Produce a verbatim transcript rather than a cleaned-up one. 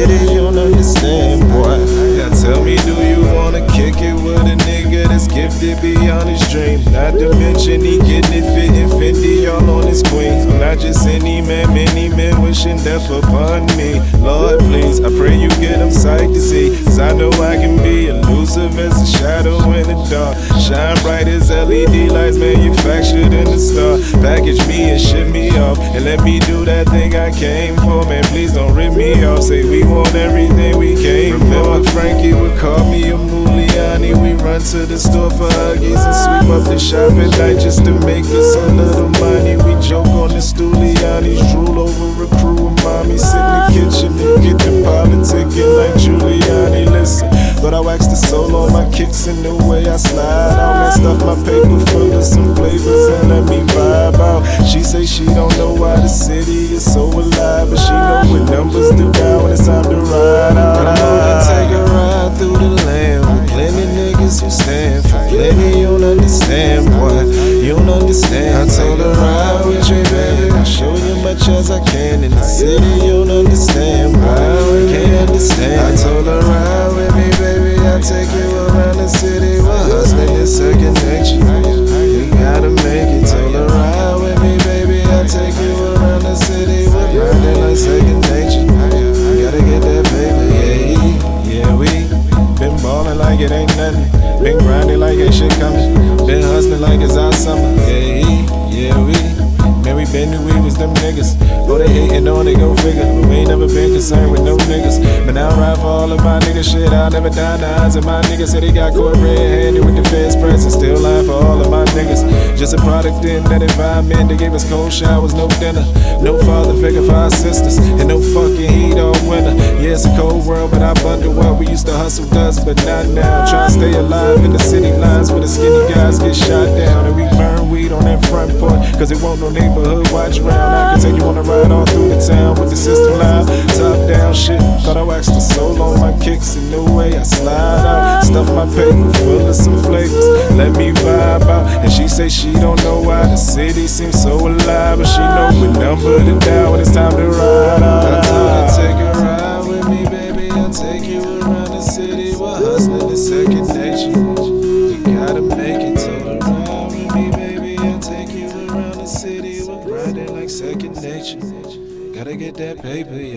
city, you don't understand, boy. Now tell me, do you wanna kick it with a nigga that's gifted beyond his dream? Not to mention he getting it fitting Fendi all on his queen. I'm not just any man, many men wishing death upon me. Lord, please, I pray you get them sight to see, cause I know I can be elusive as a shadow in the dark. Shine bright as L E D lights manufactured in the star. Package me and ship me off, and let me do that thing I came for. Man, please don't rip me off. Say we want everything we came for. Remember Frankie would call me a Muliani. We run to the store for Huggies and sweep up the shop at night just to make us a little money. We joke on the Stulianis, drool over a crew of mommy. Sit in the kitchen and get the politicking like Giuliani. Listen, thought I waxed the soul on my kicks and the way I slide out. Man, stuff my paper full of some flavors and let me vibe out. She say she don't know why the city is so alive, but she know what numbers do down when it's time to ride out. I'm gonna take a ride through the land with plenty niggas who stand for plenty. You don't understand, boy, you don't understand. I told her ride with you, baby, I'll show you much as I can in the city. You don't understand, boy, can't understand. I told her ride with me, baby, I'll take you around the city. Well, hustling is second nature, you gotta make it. Told her ride with me, baby, I'll take you around the city. We're grinding like second nature, gotta get that paper, yeah. Yeah, we been ballin' like it ain't nothing, been grinding like ain't shit coming, been hustling like it's our summer, yeah, yeah, we. Man, we been knew we was them niggas. Oh, they hatin' on, they go figure. But we ain't never been concerned with no niggas. But now I ride for all of my niggas. Shit, I'll never die in the eyes of my niggas. Say they got caught red-handed with the feds present. Still lying for all of my niggas. Just a product in that environment. They gave us cold showers, no dinner. No father figure for our sisters. And no fucking heat all winter. Yeah, it's a cold world, but I wonder what we used to hustle does, but not now. Try to stay alive in the city lines where the skinny guys get shot down. And we burn weed on that front porch, cause it won't no neighborhood watch around. I can take you on a ride all through the town with the system live, top down shit. Thought I waxed the soul on my kicks and the way I slide out. Stuff my paper full of some flavors, let me vibe out. And she say she don't know why the city seems so alive, but she know what number to dial when it's time to ride out. I told her take a ride with me, baby, I'll take you around the city. Well, hustling is second nature, you gotta make it. Told her ride with me, baby, I'll take you around the city. We're grinding like second nature, gotta get that paper, yeah.